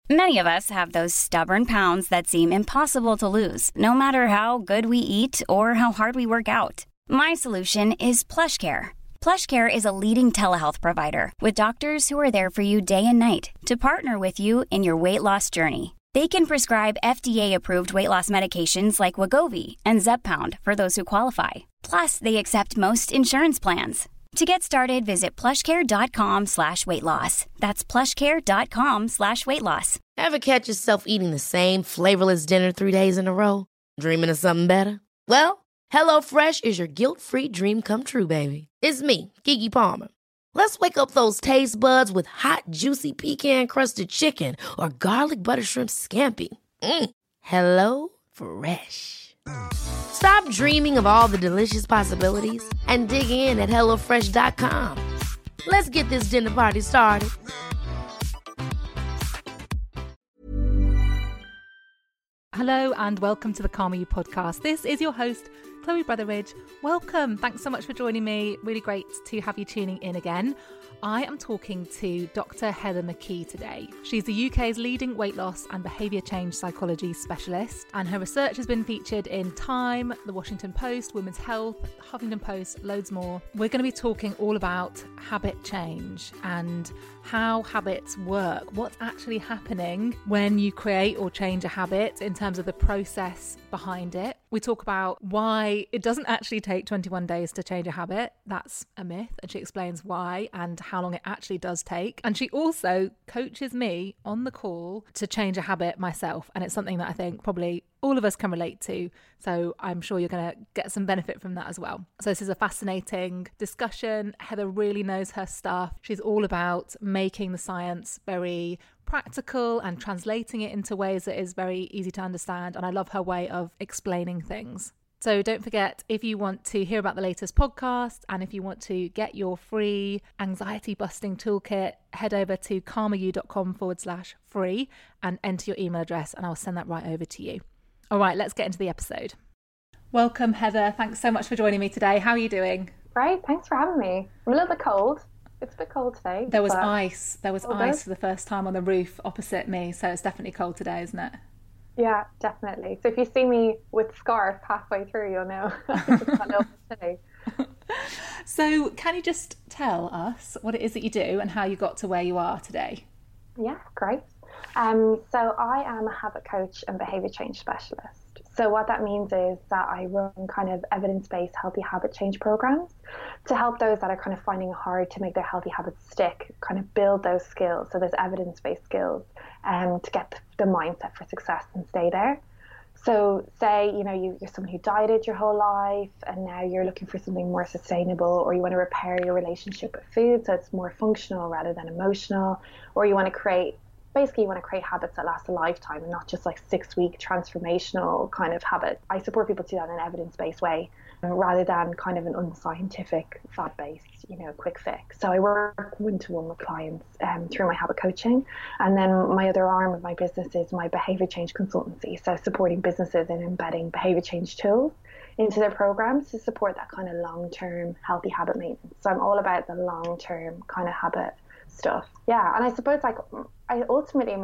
Many of us have those stubborn pounds that seem impossible to lose, no matter how good we eat or how hard we work out. My solution is PlushCare. PlushCare is a leading telehealth provider with doctors who are there for you day and night to partner with you in your weight loss journey. They can prescribe FDA-approved weight loss medications like Wegovy and Zepbound for those who qualify. Plus, they accept most insurance plans. To get started, visit plushcare.com/weightloss. That's plushcare.com/weightloss. Ever catch yourself eating the same flavorless dinner 3 days in a row? Dreaming of something better? Well, HelloFresh is your guilt-free dream come true, baby. It's me, Keke Palmer. Let's wake up those taste buds with hot, juicy pecan-crusted chicken or garlic butter shrimp scampi. Hello Fresh. Stop dreaming of all the delicious possibilities and dig in at HelloFresh.com. Let's get this dinner party started. Hello and welcome to the Calmer You podcast. This is your host, Chloe Brotheridge. Welcome. Thanks so much for joining me. Really great to have you tuning in again. I am talking to Dr. Heather McKee today. She's the UK's leading weight loss and behaviour change psychology specialist, and her research has been featured in Time, The Washington Post, Women's Health, Huffington Post, loads more. We're going to be talking all about habit change and how habits work, what's actually happening when you create or change a habit in terms of the process behind it. We talk about why it doesn't actually take 21 days to change a habit. That's a myth. And she explains why and how long it actually does take. And she also coaches me on the call to change a habit myself. And it's something that I think probably all of us can relate to. So I'm sure you're going to get some benefit from that as well. So this is a fascinating discussion. Heather really knows her stuff. She's all about making the science very practical and translating it into ways that is very easy to understand. And I love her way of explaining things. So don't forget, if you want to hear about the latest podcast and if you want to get your free anxiety busting toolkit, head over to calmeryou.com/free and enter your email address and I'll send that right over to you. All right, let's get into the episode. Welcome, Heather. Thanks so much for joining me today. How are you doing? Great. Thanks for having me. I'm a little bit cold. It's a bit cold today. There was ice. There was ice for the first time on the roof opposite me. So it's definitely cold today, isn't it? Yeah, definitely. So if you see me with scarf halfway through, you'll know it's a little bit chilly. So can you just tell us what it is that you do and how you got to where you are today? Yeah, great. So I am a habit coach and behaviour change specialist. So what that means is that I run kind of evidence-based healthy habit change programs to help those that are kind of finding it hard to make their healthy habits stick, kind of build those skills. So there's evidence-based skills to get the mindset for success and stay there. So say, you're someone who dieted your whole life and now you're looking for something more sustainable, or you want to repair your relationship with food so it's more functional rather than emotional, or you want to create habits that last a lifetime and not just like 6-week transformational kind of habit. I support people to do that in an evidence-based way rather than kind of an unscientific, fad-based, quick fix. So I work one-to-one with clients through my habit coaching. And then my other arm of my business is my behavior change consultancy. So supporting businesses in embedding behavior change tools into their programs to support that kind of long-term healthy habit maintenance. So I'm all about the long-term kind of habit stuff. Yeah, and I suppose ultimately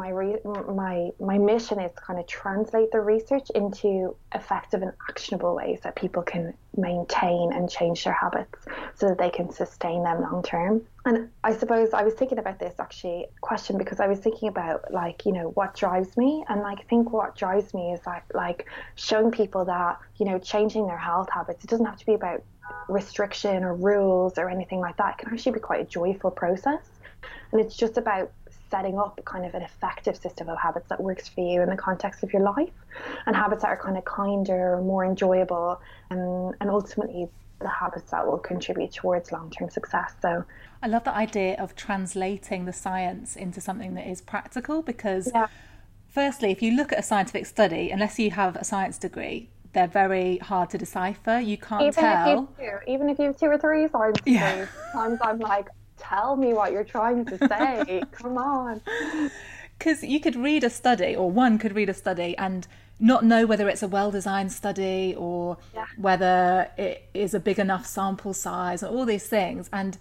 my mission is to kind of translate the research into effective and actionable ways that people can maintain and change their habits so that they can sustain them long term. And I suppose I was thinking about this question because I was thinking about what drives me, and I think what drives me is like showing people that changing their health habits, it doesn't have to be about restriction or rules or anything like that. It can actually be quite a joyful process. And it's just about setting up kind of an effective system of habits that works for you in the context of your life, and habits that are kind of kinder, more enjoyable, and ultimately the habits that will contribute towards long-term success. So I love the idea of translating the science into something that is practical because firstly, if you look at a scientific study, unless you have a science degree, they're very hard to decipher. You can't tell. Even if you have 2 or 3 science degrees, sometimes I'm like, tell me what you're trying to say. Come on. Because you could read a study, or one could read a study and not know whether it's a well-designed study or whether it is a big enough sample size and all these things. And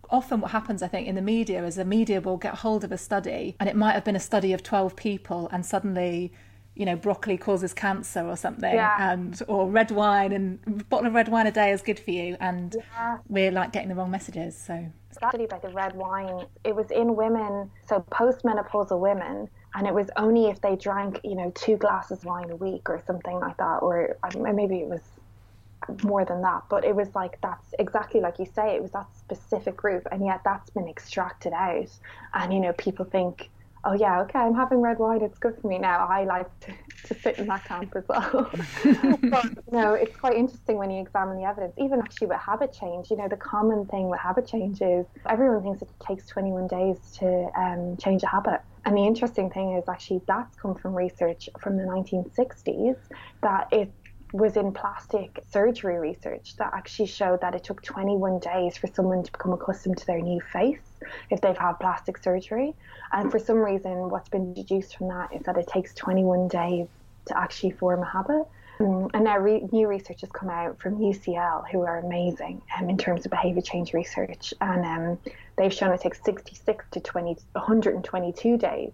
often what happens, I think, in the media is the media will get hold of a study and it might have been a study of 12 people and suddenly, you know, broccoli causes cancer or something, or red wine, and a bottle of red wine a day is good for you, and we're like getting the wrong messages. So that study by the red wine, it was in women, so postmenopausal women, and it was only if they drank, you know, 2 glasses of wine a week or something like that, or maybe it was more than that, but it was like, that's exactly like you say, it was that specific group, and yet that's been extracted out. And, you know, people think, oh yeah, okay, I'm having red wine, it's good for me now. I like to sit in that camp as well. But, you know, it's quite interesting when you examine the evidence, even actually with habit change. You know, the common thing with habit change is everyone thinks it takes 21 days to change a habit. And the interesting thing is actually that's come from research from the 1960s, that it was in plastic surgery research that actually showed that it took 21 days for someone to become accustomed to their new face if they've had plastic surgery. And for some reason, what's been deduced from that is that it takes 21 days to actually form a habit. And now new research has come out from UCL, who are amazing in terms of behaviour change research. And they've shown it takes 66 to 122 days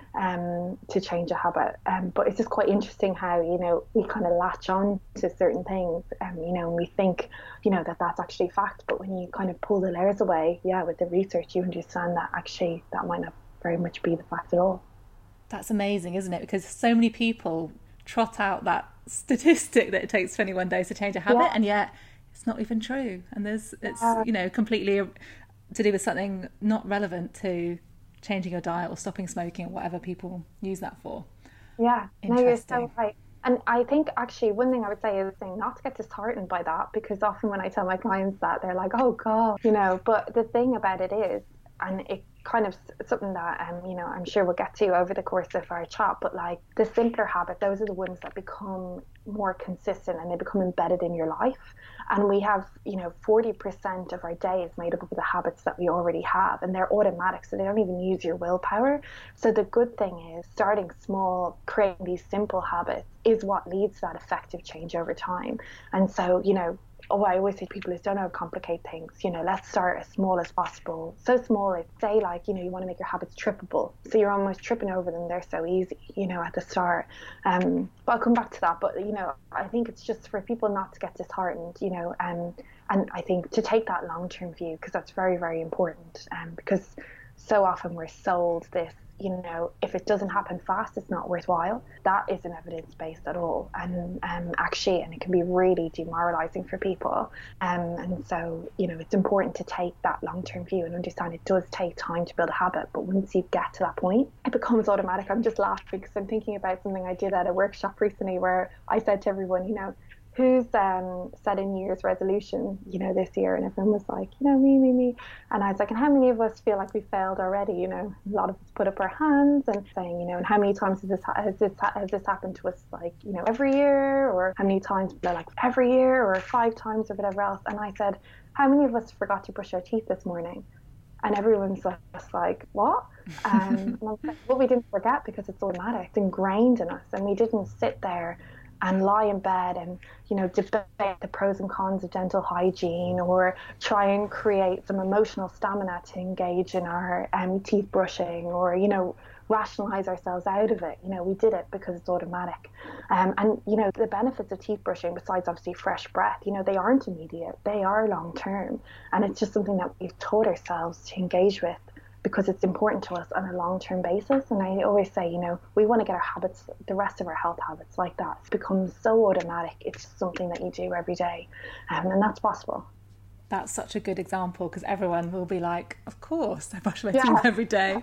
to change a habit. But it's just quite interesting how, you know, we kind of latch on to certain things, you know, and we think, you know, that that's actually fact. But when you kind of pull the layers away, with the research, you understand that actually that might not very much be the fact at all. That's amazing, isn't it? Because so many people trot out that statistic that it takes 21 days to change a habit, and yet it's not even true. And it's you know, completely to do with something not relevant to changing your diet or stopping smoking or whatever people use that for. Yeah, no, you're so right. And I think actually one thing I would say is not to get disheartened by that, because often when I tell my clients that, they're like, oh God, you know, but the thing about it is, and it kind of something that, you know, I'm sure we'll get to over the course of our chat, but like the simpler habits, those are the ones that become more consistent and they become embedded in your life. And we have, you know, 40% of our day is made up of the habits that we already have, and they're automatic, so they don't even use your willpower. So the good thing is starting small, creating these simple habits is what leads to that effective change over time. And so, you know, I always say to people is don't overcomplicate things. You know, let's start as small as possible. So small, it's say like, you know, you want to make your habits trippable. So you're almost tripping over them. They're so easy, you know, at the start. But I'll come back to that. But, you know, I think it's just for people not to get disheartened, you know, and I think to take that long-term view, because that's very, very important. Because so often we're sold this, you know, if it doesn't happen fast, it's not worthwhile. That isn't evidence-based at all. And actually, and it can be really demoralizing for people. And so, you know, it's important to take that long-term view and understand it does take time to build a habit. But once you get to that point, it becomes automatic. I'm just laughing because I'm thinking about something I did at a workshop recently where I said to everyone, you know, who's set a New Year's resolution, you know, this year? And everyone was like, you know, me. And I was like, and how many of us feel like we failed already? You know, a lot of us put up our hands and saying, you know, and how many times has this happened to us, like, you know, every year? Or how many times, like, every year or 5 times or whatever else? And I said, how many of us forgot to brush our teeth this morning? And everyone's just like, what? And I was like, well, we didn't forget because it's automatic. It's ingrained in us. And we didn't sit there and lie in bed and, you know, debate the pros and cons of dental hygiene, or try and create some emotional stamina to engage in our teeth brushing, or, you know, rationalize ourselves out of it. You know, we did it because it's automatic. And, you know, the benefits of teeth brushing, besides obviously fresh breath, you know, they aren't immediate, they are long term. And it's just something that we've taught ourselves to engage with because it's important to us on a long-term basis. And I always say, you know, we want to get our habits, the rest of our health habits like that. It becomes so automatic. It's just something that you do every day. And that's possible. That's such a good example, because everyone will be like, of course, I brush my teeth every day.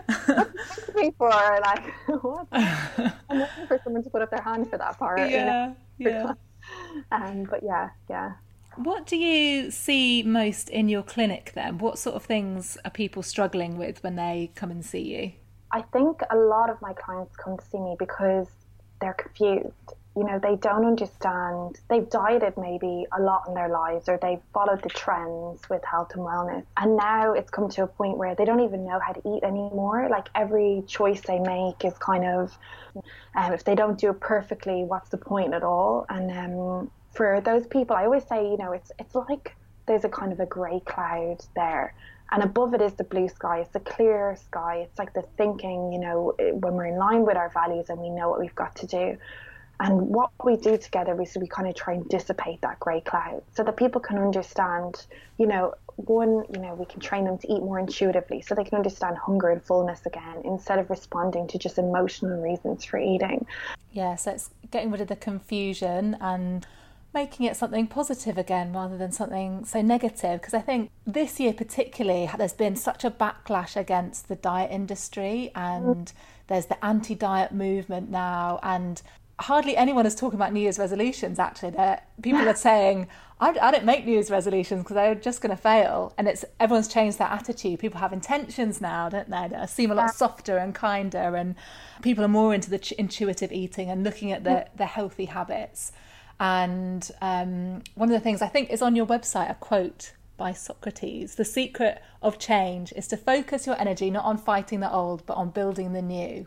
People are like, what? I'm waiting for someone to put up their hand for that part. Yeah. But yeah. What do you see most in your clinic then? What sort of things are people struggling with when they come and see you? I think a lot of my clients come to see me because they're confused. You know, they don't understand. They've dieted maybe a lot in their lives, or they've followed the trends with health and wellness. And now it's come to a point where they don't even know how to eat anymore. Like every choice they make is kind of, if they don't do it perfectly, what's the point at all? And for those people, I always say, you know, it's like there's a kind of a grey cloud there. And above it is the blue sky. It's the clear sky. It's like the thinking, you know, when we're in line with our values and we know what we've got to do. And what we do together is we kind of try and dissipate that grey cloud so that people can understand, you know, one, you know, we can train them to eat more intuitively so they can understand hunger and fullness again instead of responding to just emotional reasons for eating. Yeah, so it's getting rid of the confusion and making it something positive again rather than something so negative. Because I think this year particularly, there's been such a backlash against the diet industry, and there's the anti-diet movement now, and hardly anyone is talking about New Year's resolutions, actually. People are saying, I don't make New Year's resolutions because they're just going to fail. And everyone's changed their attitude. People have intentions now, don't they? That seem a lot softer and kinder, and people are more into the intuitive eating and looking at the healthy habits. And one of the things I think is on your website, a quote by Socrates: "The secret of change is to focus your energy not on fighting the old, but on building the new."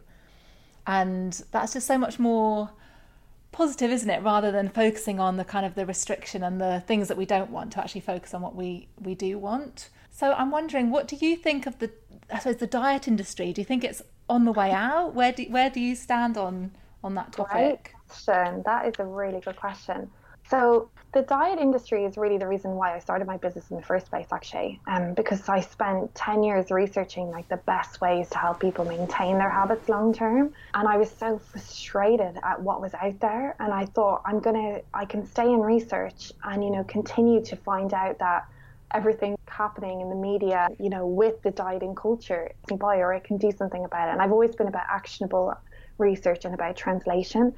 And that's just so much more positive, isn't it? Rather than focusing on the kind of the restriction and the things that we don't want, to actually focus on what we do want. So I'm wondering, what do you think of the diet industry? Do you think it's on the way out? Where do you stand on that topic? Right question. That is a really good question. So the diet industry is really the reason why I started my business in the first place, actually, because I spent 10 years researching like the best ways to help people maintain their habits long term. And I was so frustrated at what was out there. And I thought, I can stay in research and, you know, continue to find out that everything happening in the media, you know, with the dieting culture, or I can do something about it. And I've always been about actionable research and about translation.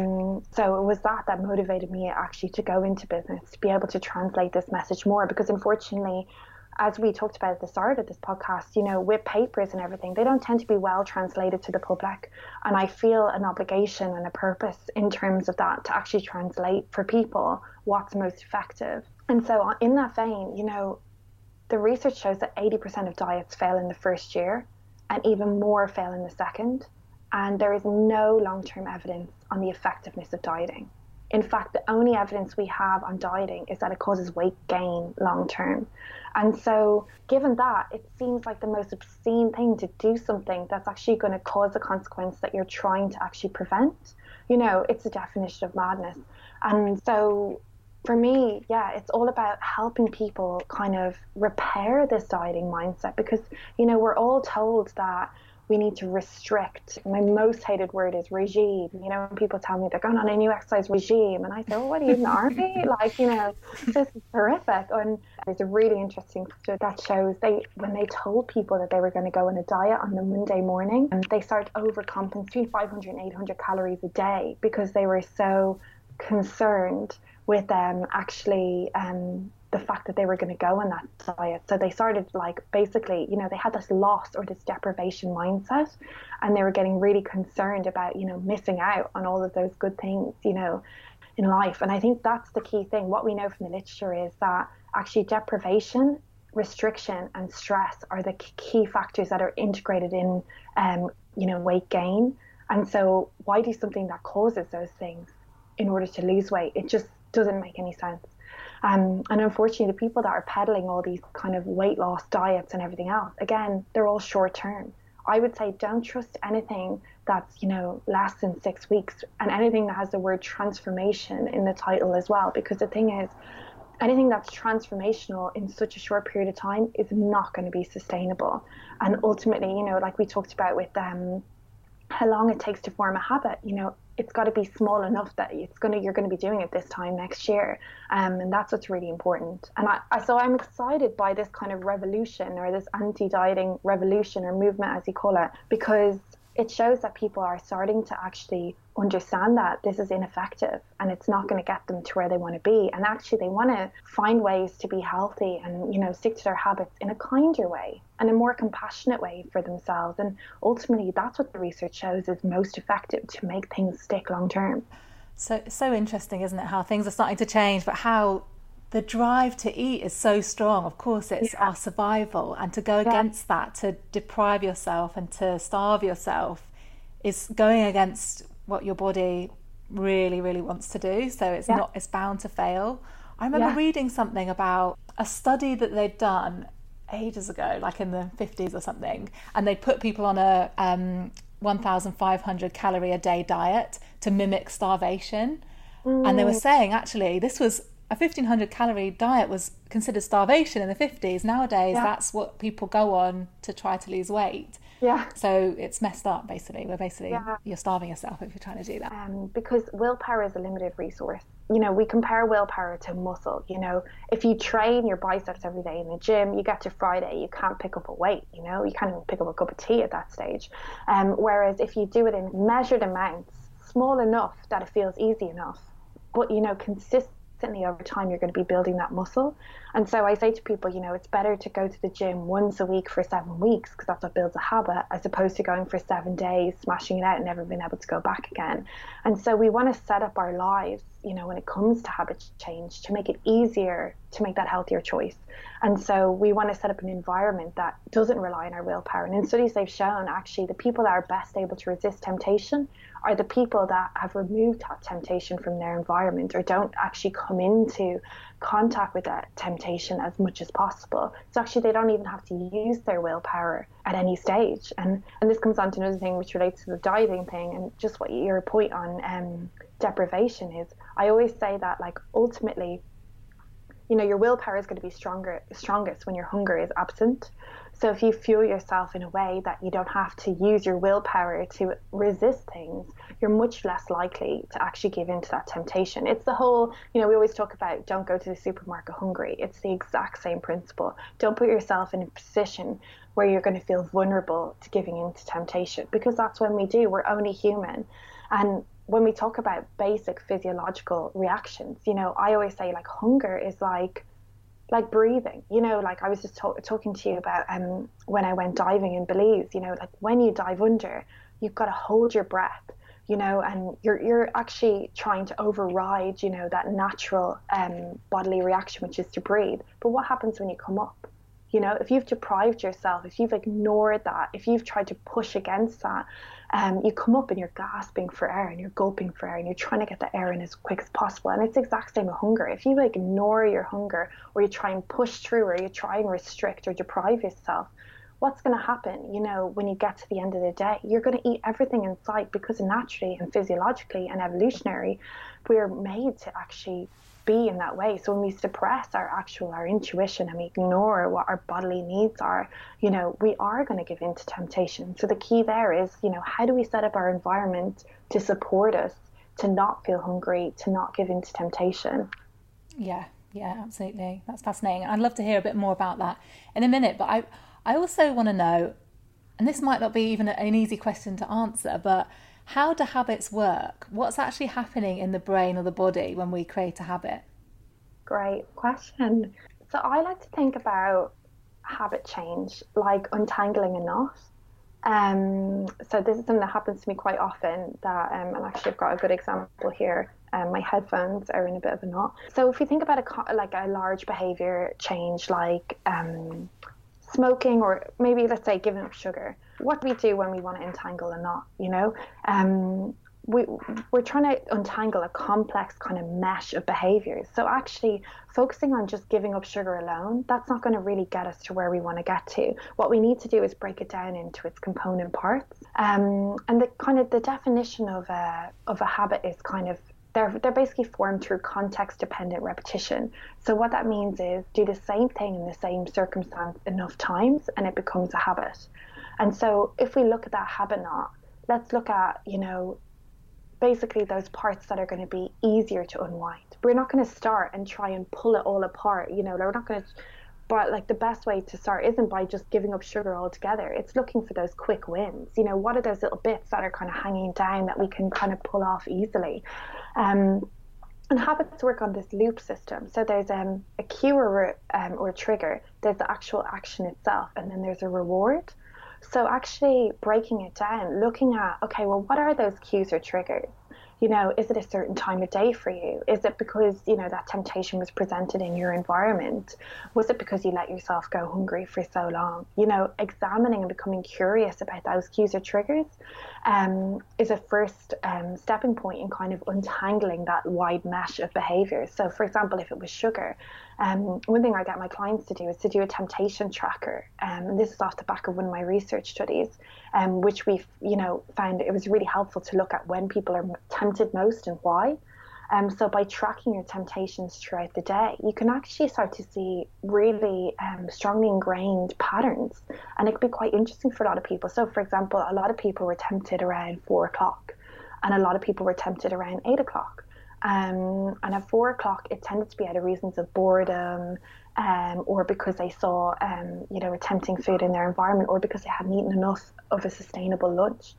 So it was that motivated me actually to go into business, to be able to translate this message more, because unfortunately, as we talked about at the start of this podcast, you know, with papers and everything, they don't tend to be well translated to the public. And I feel an obligation and a purpose in terms of that to actually translate for people what's most effective. And so in that vein, you know, the research shows that 80% of diets fail in the first year and even more fail in the second. And there is no long-term evidence on the effectiveness of dieting. In fact, the only evidence we have on dieting is that it causes weight gain long-term. And so given that, it seems like the most obscene thing to do something that's actually going to cause a consequence that you're trying to actually prevent. You know, it's the definition of madness. And so for me, yeah, it's all about helping people kind of repair this dieting mindset, because, you know, we're all told that we need to restrict. My most hated word is regime. You know, when people tell me they're going on a new exercise regime, and I say, well, what are you, in the army? Like, you know, this is horrific. And there's a really interesting study that shows when they told people that they were going to go on a diet on the Monday morning, and they started overcompensating between 500 and 800 calories a day because they were so concerned with them actually the fact that they were going to go on that diet. So they started like basically, you know, they had this loss or this deprivation mindset, and they were getting really concerned about, you know, missing out on all of those good things, you know, in life. And I think that's the key thing. What we know from the literature is that actually deprivation, restriction and stress are the key factors that are integrated in, you know, weight gain. And so why do something that causes those things in order to lose weight? It just doesn't make any sense. And unfortunately, the people that are peddling all these kind of weight loss diets and everything else, again, they're all short term. I would say don't trust anything that's, you know, less than 6 weeks, and anything that has the word transformation in the title as well, because the thing is, anything that's transformational in such a short period of time is not going to be sustainable. And ultimately, you know, like we talked about with how long it takes to form a habit, you know, it's got to be small enough that you're going to be doing it this time next year, and that's what's really important. And so I'm excited by this kind of revolution, or this anti-dieting revolution or movement, as you call it, because it shows that people are starting to actually understand that this is ineffective and it's not going to get them to where they want to be. And actually they want to find ways to be healthy and, you know, stick to their habits in a kinder way and a more compassionate way for themselves. And ultimately that's what the research shows is most effective to make things stick long term. So interesting, isn't it, how things are starting to change, but how the drive to eat is so strong. Of course, it's our survival, and to go against that, to deprive yourself and to starve yourself, is going against what your body really, really wants to do. So it's bound to fail. I remember reading something about a study that they'd done ages ago, like in the 50s or something, and they put people on a 1,500 calorie a day diet to mimic starvation. And they were saying, actually, this was a 1,500 calorie diet was considered starvation in the 50s. Nowadays, that's what people go on to try to lose weight. Yeah. So it's messed up, basically. You're starving yourself if you're trying to do that. Because willpower is a limited resource. You know, we compare willpower to muscle. You know, if you train your biceps every day in the gym, you get to Friday, you can't pick up a weight, you know, you can't even pick up a cup of tea at that stage. Whereas if you do it in measured amounts, small enough that it feels easy enough, but, you know, consistently over time, you're going to be building that muscle. And so I say to people, you know, it's better to go to the gym once a week for 7 weeks, because that's what builds a habit, as opposed to going for 7 days, smashing it out and never being able to go back again. And so we want to set up our lives, you know, when it comes to habit change, to make it easier to make that healthier choice. And so we want to set up an environment that doesn't rely on our willpower. And in studies they've shown, actually, the people that are best able to resist temptation are the people that have removed that temptation from their environment, or don't actually come into contact with that temptation as much as possible. So actually they don't even have to use their willpower at any stage. And this comes on to another thing which relates to the dieting thing, and just what your point on deprivation is. I always say that, like, ultimately, you know, your willpower is going to be strongest when your hunger is absent. So if you fuel yourself in a way that you don't have to use your willpower to resist things, you're much less likely to actually give in to that temptation. It's the whole, you know, we always talk about don't go to the supermarket hungry. It's the exact same principle. Don't put yourself in a position where you're going to feel vulnerable to giving in to temptation, because that's when we do. We're only human. And when we talk about basic physiological reactions, you know, I always say, like, hunger is like breathing. You know, like I was just talking to you about when I went diving in Belize, you know, like when you dive under, you've got to hold your breath, you know, and you're actually trying to override, you know, that natural bodily reaction, which is to breathe. But what happens when you come up? You know, if you've deprived yourself, if you've ignored that, if you've tried to push against that, you come up and you're gasping for air and you're gulping for air and you're trying to get the air in as quick as possible. And it's the exact same with hunger. If you ignore your hunger, or you try and push through, or you try and restrict or deprive yourself, what's going to happen? You know, when you get to the end of the day, you're going to eat everything in sight, because naturally and physiologically and evolutionary, we're made to actually be in that way. So when we suppress our intuition, and we ignore what our bodily needs are, you know, we are going to give in to temptation. So the key there is, you know, how do we set up our environment to support us to not feel hungry, to not give in to temptation? Yeah, absolutely. That's fascinating. I'd love to hear a bit more about that in a minute, but I also want to know, and this might not be even an easy question to answer, but how do habits work? What's actually happening in the brain or the body when we create a habit? Great question. So I like to think about habit change like untangling a knot. So this is something that happens to me quite often, that and actually I've got a good example here. My headphones are in a bit of a knot. So if you think about a large behavior change, like smoking, or maybe let's say giving up sugar, what do we do when we want to untangle a knot? You know, we're trying to untangle a complex kind of mesh of behaviors. So actually focusing on just giving up sugar alone, that's not going to really get us to where we want to get to. What we need to do is break it down into its component parts. And the definition of a habit is kind of, they're basically formed through context-dependent repetition. So what that means is do the same thing in the same circumstance enough times and it becomes a habit. And so if we look at that habit knot, let's look at, you know, basically those parts that are going to be easier to unwind. We're not going to start and try and pull it all apart. You know, we're not going to, but like the best way to start isn't by just giving up sugar altogether. It's looking for those quick wins. You know, what are those little bits that are kind of hanging down that we can kind of pull off easily? And habits work on this loop system. So there's a cue or trigger, there's the actual action itself, and then there's a reward. So actually breaking it down, looking at, okay, well, what are those cues or triggers? You know, is it a certain time of day for you? Is it because, you know, that temptation was presented in your environment? Was it because you let yourself go hungry for so long? You know, examining and becoming curious about those cues or triggers is a first stepping point in kind of untangling that wide mesh of behaviors. So, for example, if it was sugar, one thing I get my clients to do is to do a temptation tracker. And this is off the back of one of my research studies, which we've, you know, found it was really helpful to look at when people are tempted most and why. So by tracking your temptations throughout the day, you can actually start to see really strongly ingrained patterns. And it can be quite interesting for a lot of people. So, for example, a lot of people were tempted around 4 o'clock, and a lot of people were tempted around 8 o'clock. And at 4 o'clock, it tended to be out of reasons of boredom, or because they saw, you know, a tempting food in their environment, or because they hadn't eaten enough of a sustainable lunch.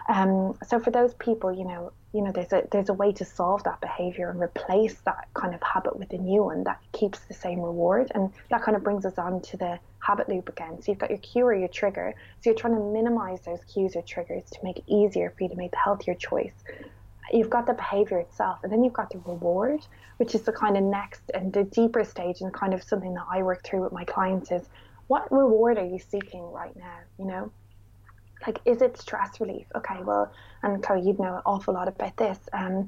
So for those people, you know, there's a way to solve that behavior and replace that kind of habit with a new one that keeps the same reward. And that kind of brings us on to the habit loop again. So you've got your cue or your trigger. So you're trying to minimize those cues or triggers to make it easier for you to make the healthier choice. You've got the behavior itself, and then you've got the reward, which is the kind of next and the deeper stage, and kind of something that I work through with my clients is, what reward are you seeking right now? You know, like, is it stress relief? Okay, well, and Chloe, you'd know an awful lot about this,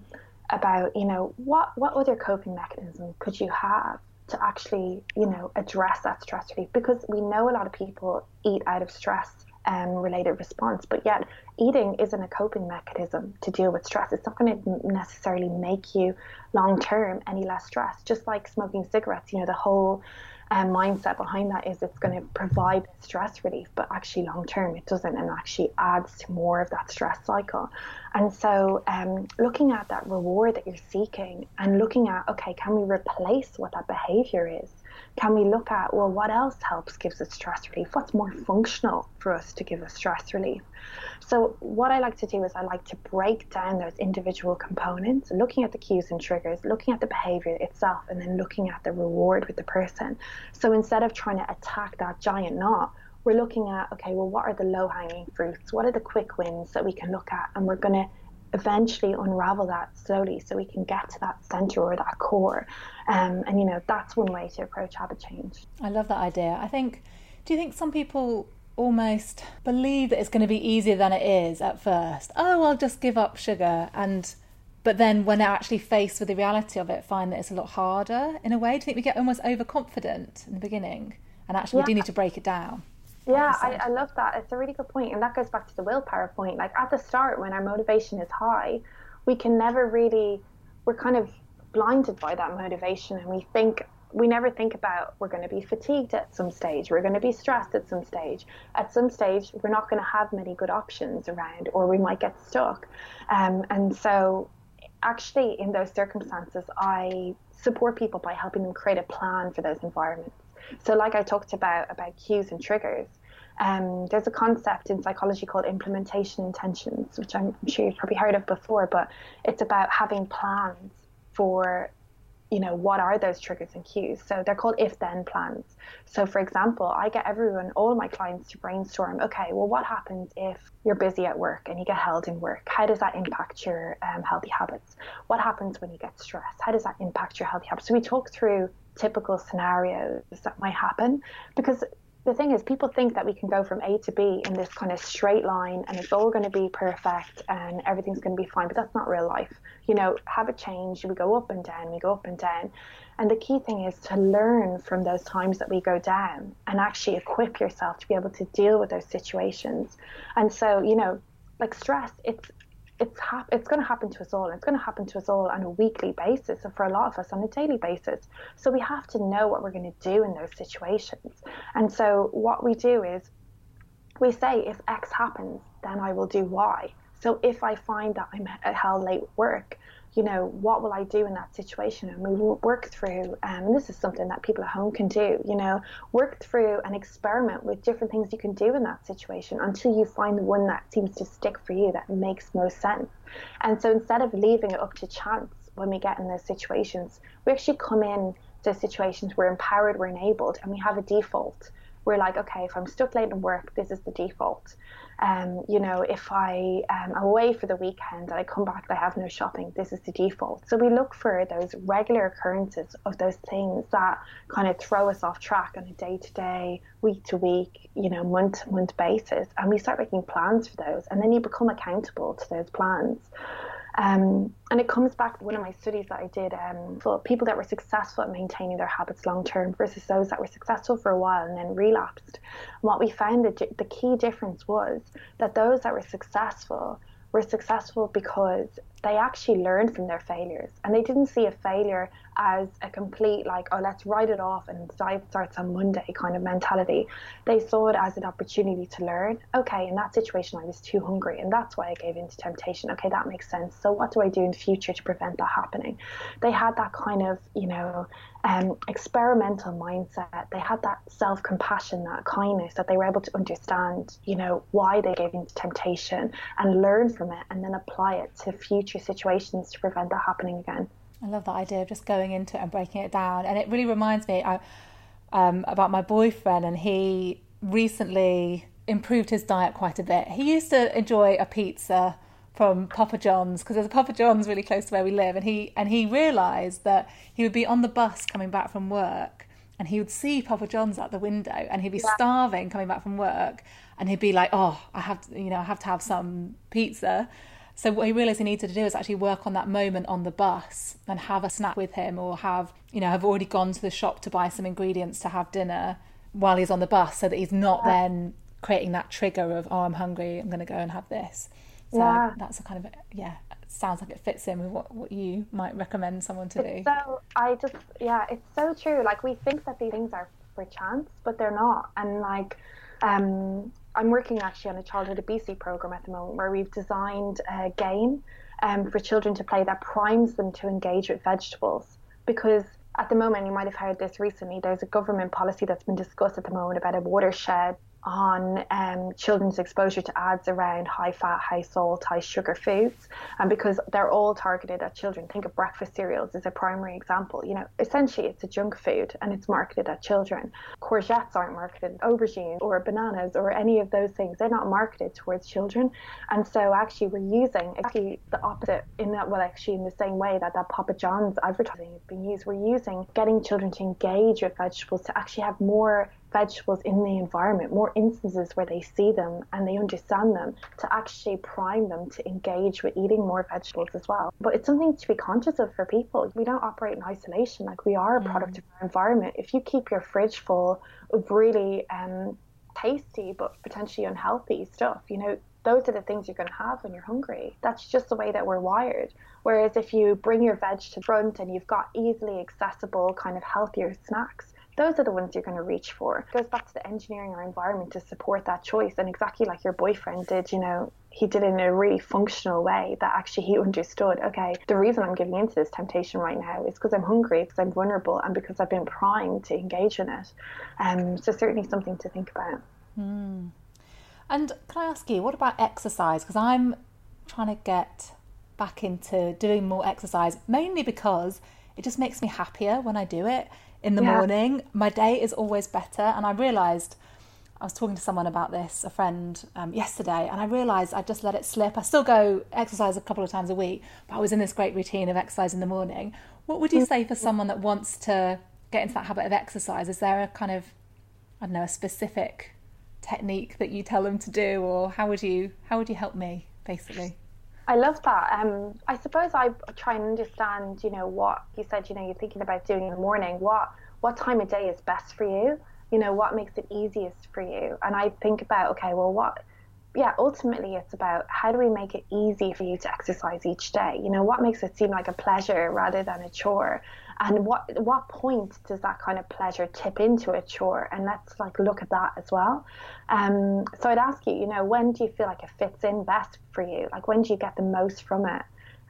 about, you know, what other coping mechanism could you have to actually, you know, address that stress relief? Because we know a lot of people eat out of stress related response, but yet eating isn't a coping mechanism to deal with stress. It's not going to necessarily make you long term any less stressed. Just like smoking cigarettes, you know, the whole mindset behind that is it's going to provide stress relief, but actually long term it doesn't, and actually adds to more of that stress cycle. And so looking at that reward that you're seeking and looking at, okay, can we replace what that behavior is? Can we look at, well, what else gives us stress relief? What's more functional for us to give us stress relief? So what I like to do is I like to break down those individual components, looking at the cues and triggers, looking at the behavior itself, and then looking at the reward with the person. So instead of trying to attack that giant knot, we're looking at, okay, well, what are the low-hanging fruits? What are the quick wins that we can look at? And we're going to eventually unravel that slowly so we can get to that center or that core. And, you know, that's one way to approach habit change. I love that idea. Do you think some people almost believe that it's going to be easier than it is at first? Oh, I'll just give up sugar. But then when they're actually faced with the reality of it, find that it's a lot harder in a way? Do you think we get almost overconfident in the beginning? And actually, we do need to break it down. Yeah, I love that. It's a really good point. And that goes back to the willpower point. Like at the start, when our motivation is high, we can never really, we're kind of blinded by that motivation. And we never think about, we're going to be fatigued at some stage. We're going to be stressed at some stage. At some stage, we're not going to have many good options around, or we might get stuck. And so actually in those circumstances, I support people by helping them create a plan for those environments. So like I talked about cues and triggers, there's a concept in psychology called implementation intentions, which I'm sure you've probably heard of before, but it's about having plans for, you know, what are those triggers and cues. So they're called if-then plans. So for example, I get all my clients to brainstorm, okay, well, what happens if you're busy at work and you get held in work? How does that impact your healthy habits? What happens when you get stressed? How does that impact your healthy habits? So we talk through typical scenarios that might happen, because the thing is, people think that we can go from A to B in this kind of straight line and it's all going to be perfect and everything's going to be fine, but that's not real life. You know, habit change, we go up and down, and the key thing is to learn from those times that we go down and actually equip yourself to be able to deal with those situations. And so, you know, like stress, it's going to happen to us all. It's going to happen to us all on a weekly basis, and for a lot of us on a daily basis. So we have to know what we're going to do in those situations. And so what we do is we say, if X happens, then I will do Y. So if I find that I'm held late at work, you know, what will I do in that situation? And we will work through, and this is something that people at home can do, you know, work through and experiment with different things you can do in that situation until you find the one that seems to stick for you, that makes most sense. And so instead of leaving it up to chance when we get in those situations, we actually come in to situations, we're empowered, we're enabled, and we have a default. We're like, okay, if I'm stuck late at work, this is the default. You know, if I am away for the weekend and I come back and I have no shopping, this is the default. So we look for those regular occurrences of those things that kind of throw us off track on a day-to-day, week-to-week, you know, month-to-month basis. And we start making plans for those. And then you become accountable to those plans. And it comes back to one of my studies that I did for people that were successful at maintaining their habits long term versus those that were successful for a while and then relapsed. And what we found that the key difference was that those that were successful because they actually learned from their failures, and they didn't see a failure as a complete like, oh, let's write it off and diet starts on Monday kind of mentality. They saw it as an opportunity to learn. Okay, in that situation I was too hungry and that's why I gave in to temptation. Okay, that makes sense. So what do I do in the future to prevent that happening? They had that kind of, you know, experimental mindset. They had that self-compassion, that kindness, that they were able to understand, you know, why they gave in to temptation and learn from it and then apply it to future situations to prevent that happening again. I love that idea of just going into it and breaking it down. And it really reminds me about my boyfriend, and he recently improved his diet quite a bit. He used to enjoy a pizza from Papa John's, because there's a Papa John's really close to where we live, and he realised that he would be on the bus coming back from work and he would see Papa John's out the window and he'd be starving coming back from work, and he'd be like, oh, I have to have some pizza. So what he realised he needed to do is actually work on that moment on the bus and have a snack with him, or have already gone to the shop to buy some ingredients to have dinner while he's on the bus, so that he's not then creating that trigger of, oh, I'm hungry, I'm going to go and have this. So that's a kind of, it sounds like it fits in with what you might recommend someone to do. So it's so true. Like, we think that these things are for chance, but they're not. And like, I'm working actually on a childhood obesity program at the moment where we've designed a game for children to play that primes them to engage with vegetables. Because at the moment, you might have heard this recently, there's a government policy that's been discussed at the moment about a watershed on children's exposure to ads around high fat, high salt, high sugar foods, and because they're all targeted at children. Think of breakfast cereals as a primary example. You know, essentially it's a junk food and it's marketed at children. Courgettes aren't marketed, aubergines or bananas or any of those things, they're not marketed towards children. And so actually we're using exactly the opposite in that, well, actually in the same way that Papa John's advertising is being used. We're using getting children to engage with vegetables, to actually have more vegetables in the environment, more instances where they see them and they understand them, to actually prime them to engage with eating more vegetables as well. But it's something to be conscious of for people. We don't operate in isolation. Like, we are a product of our environment. If you keep your fridge full of really tasty but potentially unhealthy stuff, you know, those are the things you're going to have when you're hungry. That's just the way that we're wired. Whereas if you bring your veg to the front and you've got easily accessible kind of healthier snacks, those are the ones you're going to reach for. It goes back to the engineering our environment to support that choice. And exactly like your boyfriend did, you know, he did it in a really functional way that actually he understood, okay, the reason I'm giving into this temptation right now is because I'm hungry, because I'm vulnerable, and because I've been primed to engage in it. So certainly something to think about. And can I ask you, what about exercise? Because I'm trying to get back into doing more exercise, mainly because it just makes me happier when I do it. In the morning, my day is always better. And I realised, I was talking to someone about this, a friend, yesterday, and I realised I just let it slip. I still go exercise a couple of times a week, but I was in this great routine of exercise in the morning. What would you say for someone that wants to get into that habit of exercise? Is there a kind of, I don't know, a specific technique that you tell them to do, or how would you help me, basically? I love that. I suppose I try and understand, you know, what you said, you know, you're thinking about doing in the morning. What time of day is best for you? You know, what makes it easiest for you? And I think about, okay, well, ultimately it's about how do we make it easy for you to exercise each day? You know, what makes it seem like a pleasure rather than a chore? And what point does that kind of pleasure tip into a chore? And let's like look at that as well. So I'd ask you, you know, when do you feel like it fits in best for you? Like, when do you get the most from it?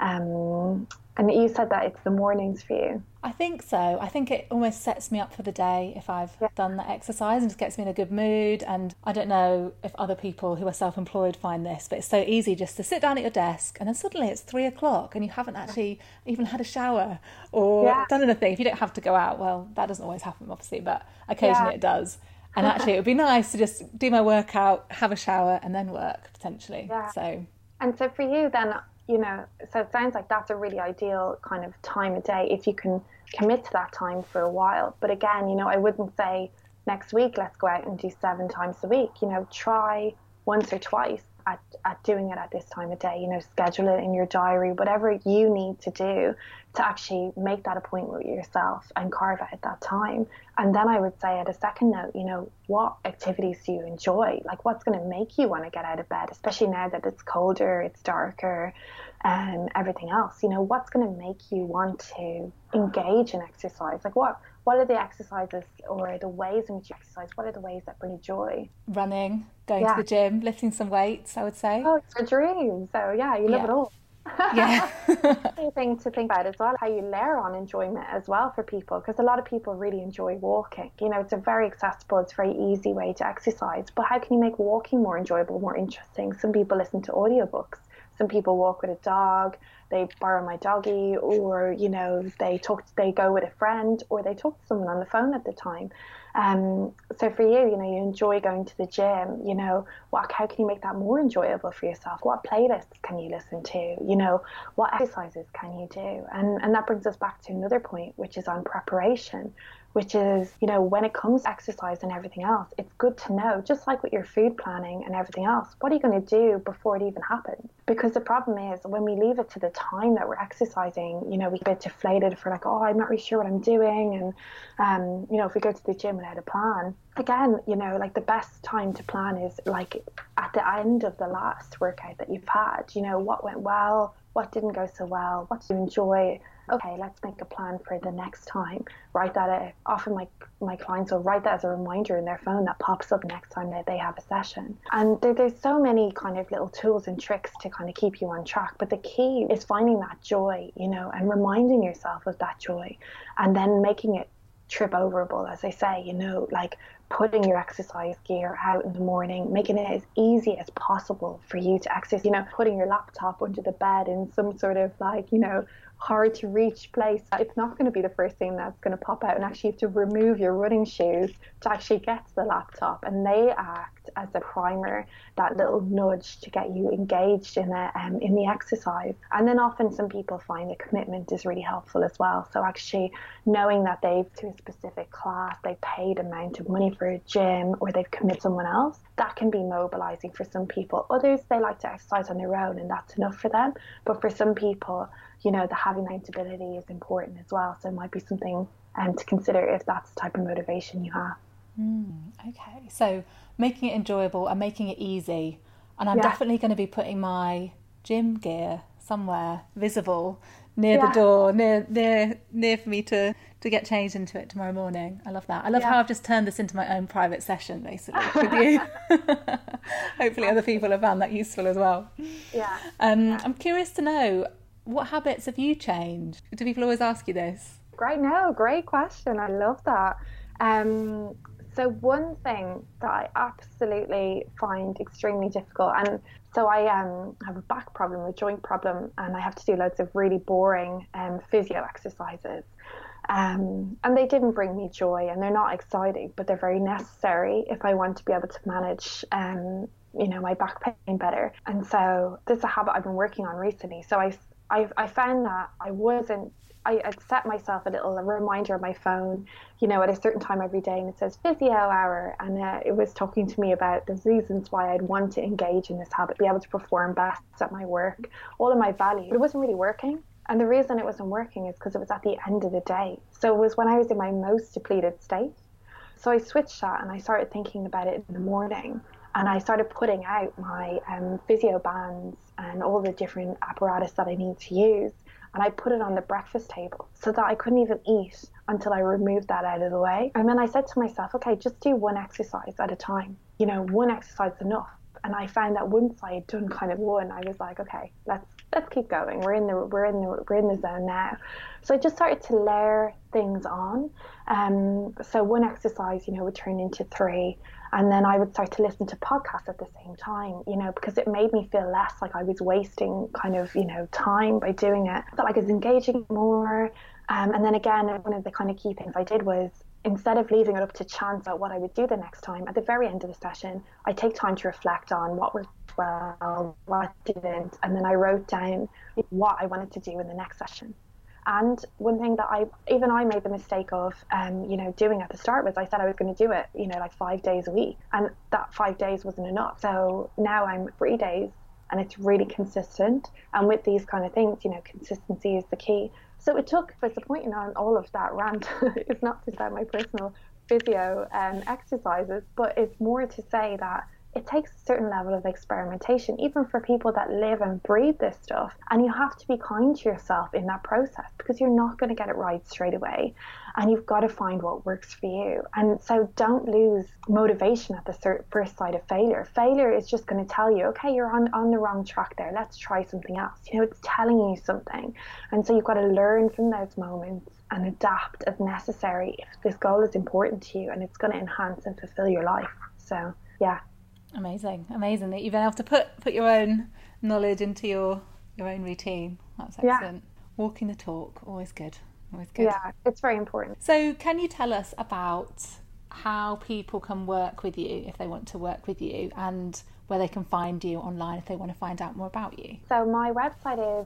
And you said that it's the mornings for you. I think so. I think it almost sets me up for the day if I've done that exercise, and just gets me in a good mood. And I don't know if other people who are self-employed find this, but it's so easy just to sit down at your desk and then suddenly it's 3:00 and you haven't actually even had a shower or done anything. If you don't have to go out, well, that doesn't always happen, obviously, but occasionally it does. And actually, it would be nice to just do my workout, have a shower, and then work potentially. Yeah. So, and so for you then, so it sounds like that's a really ideal kind of time of day if you can commit to that time for a while. But again, I wouldn't say next week, let's go out and do 7 times a week. Try once or twice at doing it at this time of day, schedule it in your diary, whatever you need to do to actually make that appointment with yourself and carve out that time. And then I would say at a second note, what activities do you enjoy? Like what's going to make you want to get out of bed, especially now that it's colder, it's darker, and everything else, what's going to make you want to engage in exercise? Like what are the exercises or the ways in which you exercise? What are the ways that bring you joy? Running, going to the gym, lifting some weights, I would say. Oh, it's a dream. So yeah, you love it all. Yeah. Thing to think about as well, how you layer on enjoyment as well for people, because a lot of people really enjoy walking. It's a very accessible, it's a very easy way to exercise. But how can you make walking more enjoyable, more interesting? Some people listen to audiobooks. Some people walk with a dog, they borrow my doggy, or, they go with a friend, or they talk to someone on the phone at the time. So for you, you enjoy going to the gym, how can you make that more enjoyable for yourself? What playlists can you listen to? What exercises can you do? And that brings us back to another point, which is on preparation, which is, when it comes to exercise and everything else, it's good to know, just like with your food planning and everything else, what are you going to do before it even happens? Because the problem is when we leave it to the time that we're exercising, we get a bit deflated for like, oh, I'm not really sure what I'm doing. And, if we go to the gym without a plan, again, like the best time to plan is like at the end of the last workout that you've had, what went well, what didn't go so well, what did you enjoy? Okay, let's make a plan for the next time. Write that. Often my clients will write that as a reminder in their phone that pops up next time that they have a session. And there's so many kind of little tools and tricks to kind of keep you on track. But the key is finding that joy, and reminding yourself of that joy, and then making it trip overable, as I say, like putting your exercise gear out in the morning, making it as easy as possible for you to access, putting your laptop under the bed in some sort of like, hard to reach place. It's not going to be the first thing that's going to pop out, and actually you have to remove your running shoes to actually get to the laptop, and they act as a primer, that little nudge to get you engaged in the exercise. And then often some people find that commitment is really helpful as well. So actually knowing that they've to a specific class, they've paid amount of money for a gym, or they've committed someone else, that can be mobilizing for some people. Others, they like to exercise on their own and that's enough for them. But for some people, the having accountability is important as well. So it might be something to consider if that's the type of motivation you have. Okay, so making it enjoyable and making it easy. And I'm definitely going to be putting my gym gear somewhere visible near the door, near for me to get changed into it tomorrow morning. I love that. I love how I've just turned this into my own private session, basically, with you. Hopefully other people have found that useful as well. I'm curious to know, what habits have you changed? Do people always ask you this? Great question. I love that. So one thing that I absolutely find extremely difficult, and so I have a back problem, a joint problem, and I have to do loads of really boring physio exercises. And they didn't bring me joy, and they're not exciting, but they're very necessary if I want to be able to manage my back pain better. And so this is a habit I've been working on recently. So I found that I'd set myself a little reminder on my phone, at a certain time every day, and it says physio hour, and it was talking to me about the reasons why I'd want to engage in this habit, be able to perform best at my work, all of my values. But it wasn't really working. And the reason it wasn't working is because it was at the end of the day. So it was when I was in my most depleted state. So I switched that and I started thinking about it in the morning. And I started putting out my physio bands and all the different apparatus that I need to use. And I put it on the breakfast table so that I couldn't even eat until I removed that out of the way. And then I said to myself, okay, just do one exercise at a time. One exercise is enough. And I found that once I had done kind of one, I was like, okay, let's keep going. We're in the zone now. So I just started to layer things on. So one exercise, would turn into 3. And then I would start to listen to podcasts at the same time, because it made me feel less like I was wasting kind of, time by doing it. I felt like I was engaging more. And then again, one of the kind of key things I did was instead of leaving it up to chance about what I would do the next time, at the very end of the session, I take time to reflect on what worked well, what didn't, and then I wrote down what I wanted to do in the next session. And one thing that I made the mistake of, doing at the start was I said I was going to do it, like 5 days a week. And that 5 days wasn't enough. So now I'm 3 days and it's really consistent. And with these kind of things, consistency is the key. So it took, disappointing on all of that rant, it's not just about my personal physio exercises, but it's more to say that it takes a certain level of experimentation, even for people that live and breathe this stuff. And you have to be kind to yourself in that process, because you're not going to get it right straight away. And you've got to find what works for you. And so don't lose motivation at the first sight of failure. Failure is just going to tell you, okay, you're on the wrong track there. Let's try something else. It's telling you something. And so you've got to learn from those moments and adapt as necessary if this goal is important to you and it's going to enhance and fulfill your life. So, yeah. Amazing that you've been able to put your own knowledge into your own routine. That's excellent. Yeah. Walking the talk, always good. Yeah, it's very important. So can you tell us about how people can work with you if they want to work with you, and where they can find you online if they want to find out more about you? So my website is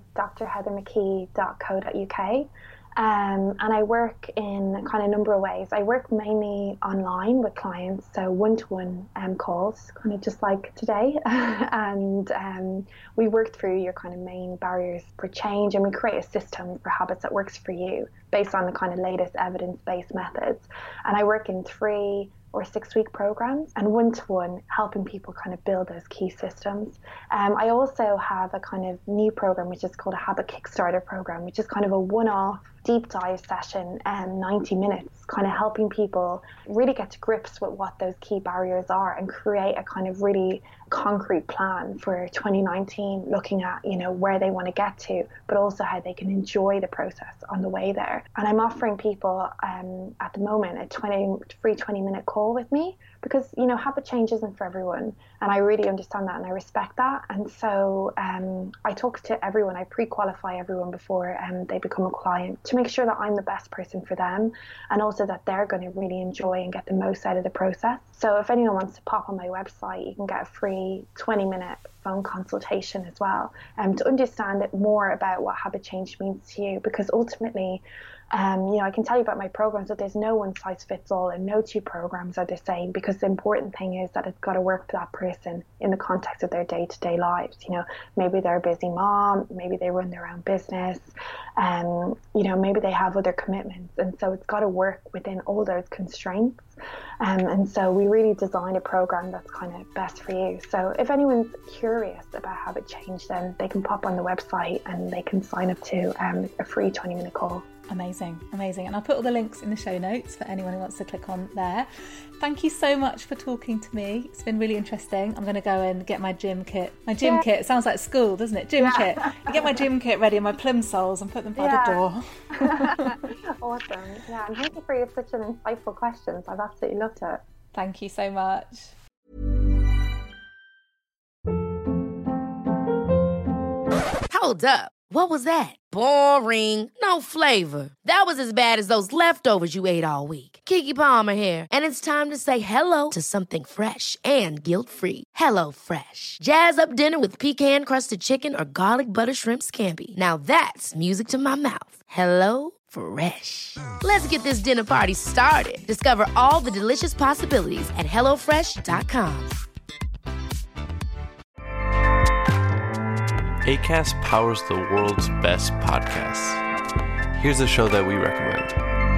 drheathermckee.co.uk. And I work in kind of a number of ways. I work mainly online with clients, so one-to-one calls, kind of just like today. And we work through your kind of main barriers for change, and we create a system for habits that works for you based on the kind of latest evidence-based methods. And I work in 3 or 6 week programs, and one-to-one, helping people kind of build those key systems. I also have a kind of new program which is called a Habit Kickstarter program, which is kind of a one-off deep dive session, 90 minutes, kind of helping people really get to grips with what those key barriers are and create a kind of really concrete plan for 2019, looking at, where they want to get to, but also how they can enjoy the process on the way there. And I'm offering people at the moment a free 20-minute call with me, because, habit change isn't for everyone. And I really understand that and I respect that. And so I talk to everyone, I pre-qualify everyone before they become a client to make sure that I'm the best person for them, and also that they're going to really enjoy and get the most out of the process. So if anyone wants to pop on my website, you can get a free 20-minute phone consultation as well, to understand it more about what habit change means to you, because ultimately, I can tell you about my programs, but there's no one size fits all, and no 2 programs are the same, because the important thing is that it's got to work for that person in the context of their day-to-day lives. Maybe they're a busy mom, maybe they run their own business, maybe they have other commitments, and so it's got to work within all those constraints. And so we really design a program that's kind of best for you. So if anyone's curious about habit change, then they can pop on the website and they can sign up to a free 20-minute call. Amazing. And I'll put all the links in the show notes for anyone who wants to click on there. Thank you so much for talking to me. It's been really interesting. I'm going to go and get my gym kit. My gym kit sounds like school, doesn't it? Gym kit. I get my gym kit ready and my plum soles and put them by the door. Awesome. Yeah, and thank you for such an insightful questions. I've absolutely loved it. Thank you so much. Hold up. What was that? Boring. No flavor. That was as bad as those leftovers you ate all week. Keke Palmer here. And it's time to say hello to something fresh and guilt-free. HelloFresh. Jazz up dinner with pecan-crusted chicken or garlic butter shrimp scampi. Now that's music to my mouth. HelloFresh. Let's get this dinner party started. Discover all the delicious possibilities at HelloFresh.com. Acast powers the world's best podcasts. Here's a show that we recommend.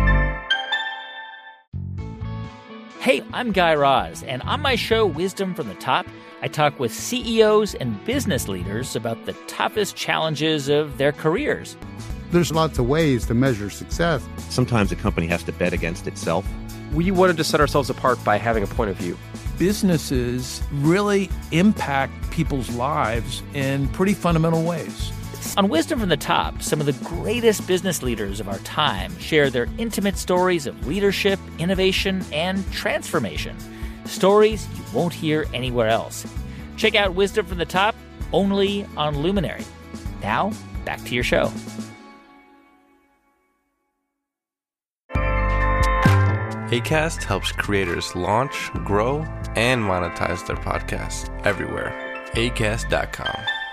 Hey, I'm Guy Raz, and on my show, Wisdom from the Top, I talk with CEOs and business leaders about the toughest challenges of their careers. There's lots of ways to measure success. Sometimes a company has to bet against itself. We wanted to set ourselves apart by having a point of view. Businesses really impact people's lives in pretty fundamental ways. On Wisdom from the Top, some of the greatest business leaders of our time share their intimate stories of leadership, innovation, and transformation. Stories you won't hear anywhere else. Check out Wisdom from the Top, only on Luminary. Now, back to your show. Acast helps creators launch, grow, and monetize their podcasts everywhere. Acast.com.